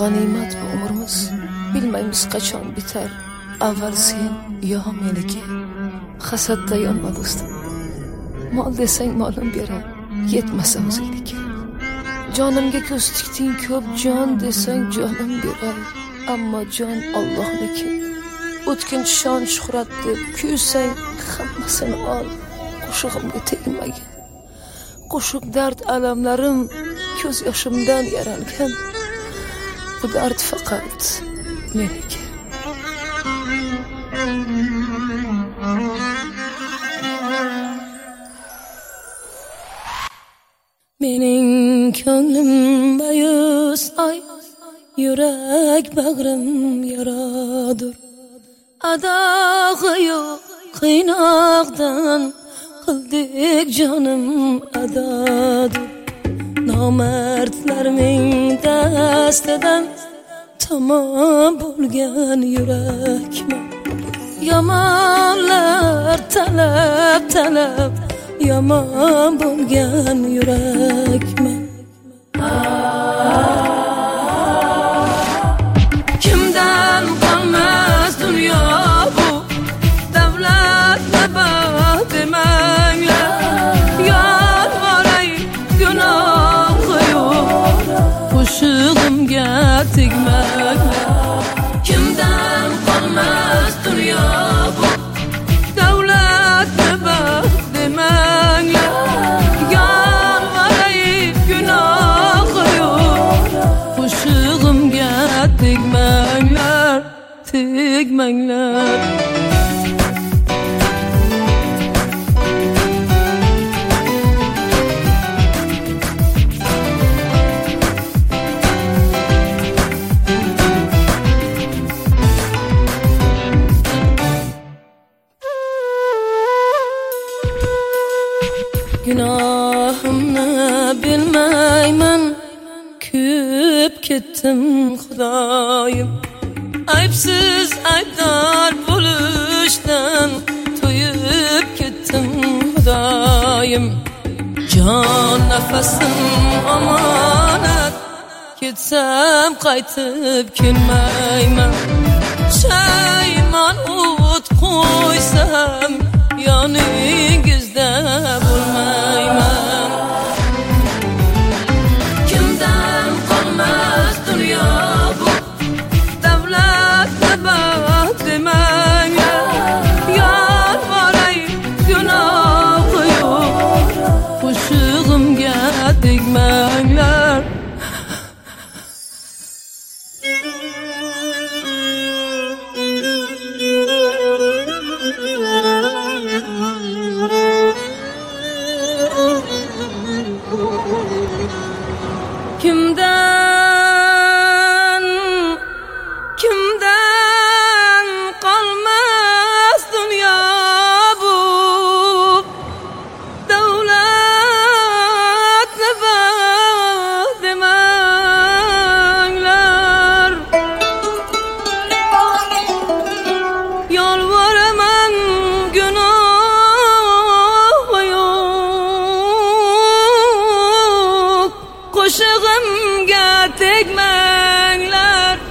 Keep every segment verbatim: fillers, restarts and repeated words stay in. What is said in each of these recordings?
g'animat bu umrimiz, bilmaymiz qachon bitar. Avval sen yo meniki, hasadda yonma do'stim. Mol desang molim beray, yetmasa o'zingniki. Jonimga ko'z tikding ko'p, jon desang jonim beray, ammo jon Allohniki. O'tkinchi shon shuhrat deb kuysang hammasini ol, qo'shig'imga tegmagin. Qo'shiq dard alamlarim ko'z yoshimdan yaralgan. Bu dard faqat meniki. Mening ko'nglim bayus ay, yurak bag'rim yaradur. Adog'i yo'q qiynoqdan qildik jonim adodur. Nomardlarning dastidan tamom bo'lgan yurakman. Yomonlar talab talab yomon bo'lgan yurakman. Kimdan qolmas dunyo bu, davlatni baxt demanglar. Yolvoray gunohi yo'q, qo'shig'imga tegmanglar. Kimdan qolmas dunyo bu, davlatni baxt demanglar. Yolvoray gunohi yo'q, qo'shig'imga tegmanglar, tegmanglar. Günahımni bilmayman, kuyib ketdim Xudoyim. Aybsiz aybdor bo'lishdan to'yib ketdim Xudoyim. Jon nafasim omonat, ketsam qaytib kelmayman. Shaymon o't qo'ysam yoningizda bo'lmayman. Kimdan qolmas dunyo bu, davlatni baxt demanglar. Yolvoray gunohi yo'q, qo'shig'imga tegmanglar. Kimdan, kimdan qolmas dunyo bu, davlatni baxt demanglar. Yolvoraman gunohi yo'q, qo'shig'imga tegmanglar.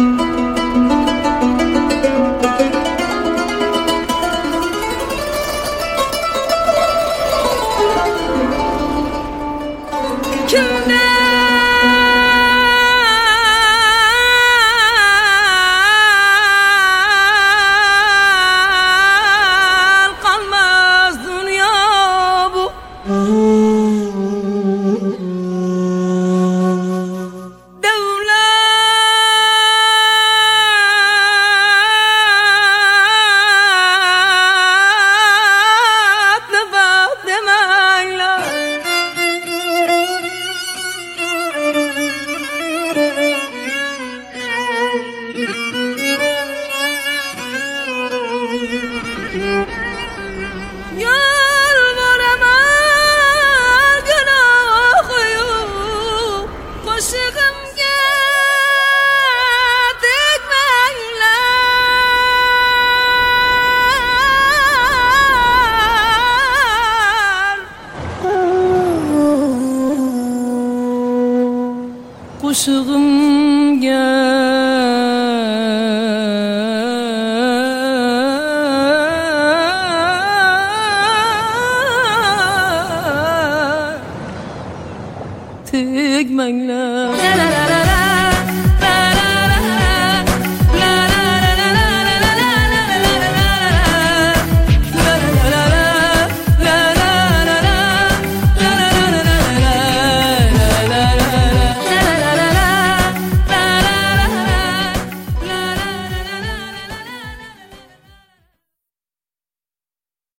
Kimdan qolmas dunyo bu, davlatni baxt demanglar. Yolvoraman gunohi yo'q, qo'shig'imga tegmanglar. Qo'shig'imga demanglar.